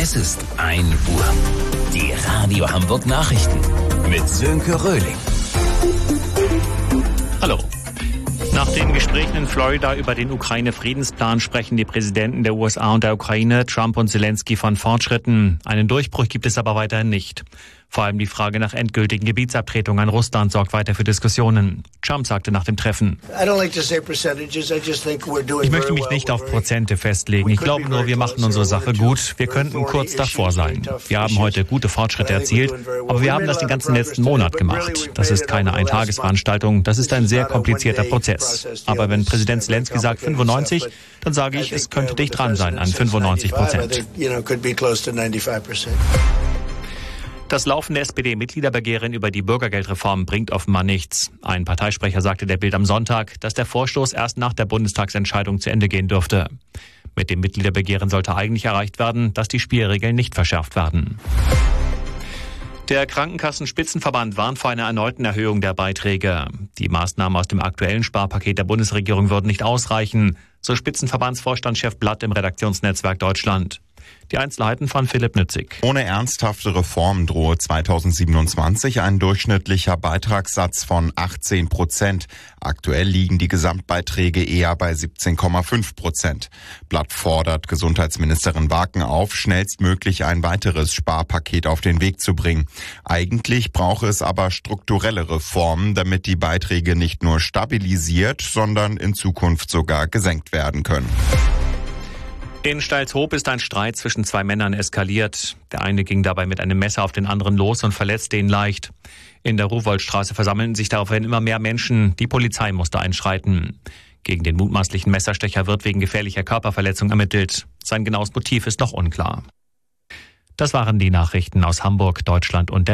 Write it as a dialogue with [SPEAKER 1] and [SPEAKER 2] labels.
[SPEAKER 1] Es ist 1 Uhr. Die Radio Hamburg Nachrichten mit Sönke Röhling.
[SPEAKER 2] Hallo. Nach den Gesprächen in Florida über den Ukraine-Friedensplan sprechen die Präsidenten der USA und der Ukraine, Trump und Zelensky, von Fortschritten. Einen Durchbruch gibt es aber weiterhin nicht. Vor allem die Frage nach endgültigen Gebietsabtretungen an Russland sorgt weiter für Diskussionen. Trump sagte nach dem Treffen: Ich möchte mich nicht auf Prozente festlegen. Ich glaube nur, wir machen unsere Sache gut. Wir könnten kurz davor sein. Wir haben heute gute Fortschritte erzielt, aber wir haben das den ganzen letzten Monat gemacht. Das ist keine Eintagesveranstaltung, das ist ein sehr komplizierter Prozess. Aber wenn Präsident Zelensky sagt 95, dann sage ich, es könnte dicht dran sein an 95%. Das laufende SPD-Mitgliederbegehren über die Bürgergeldreform bringt offenbar nichts. Ein Parteisprecher sagte der Bild am Sonntag, dass der Vorstoß erst nach der Bundestagsentscheidung zu Ende gehen dürfte. Mit dem Mitgliederbegehren sollte eigentlich erreicht werden, dass die Spielregeln nicht verschärft werden. Der Krankenkassenspitzenverband warnt vor einer erneuten Erhöhung der Beiträge. Die Maßnahmen aus dem aktuellen Sparpaket der Bundesregierung würden nicht ausreichen, so Spitzenverbandsvorstandschef Blatt im Redaktionsnetzwerk Deutschland. Die Einzelheiten von Philipp Nützig.
[SPEAKER 3] Ohne ernsthafte Reform drohe 2027 ein durchschnittlicher Beitragssatz von 18%. Aktuell liegen die Gesamtbeiträge eher bei 17,5%. Blatt fordert Gesundheitsministerin Waken auf, schnellstmöglich ein weiteres Sparpaket auf den Weg zu bringen. Eigentlich brauche es aber strukturelle Reformen, damit die Beiträge nicht nur stabilisiert, sondern in Zukunft sogar gesenkt werden können.
[SPEAKER 2] In Steilshoop ist ein Streit zwischen 2 Männern eskaliert. Der eine ging dabei mit einem Messer auf den anderen los und verletzte ihn leicht. In der Ruwoldstraße versammelten sich daraufhin immer mehr Menschen. Die Polizei musste einschreiten. Gegen den mutmaßlichen Messerstecher wird wegen gefährlicher Körperverletzung ermittelt. Sein genaues Motiv ist noch unklar. Das waren die Nachrichten aus Hamburg, Deutschland und der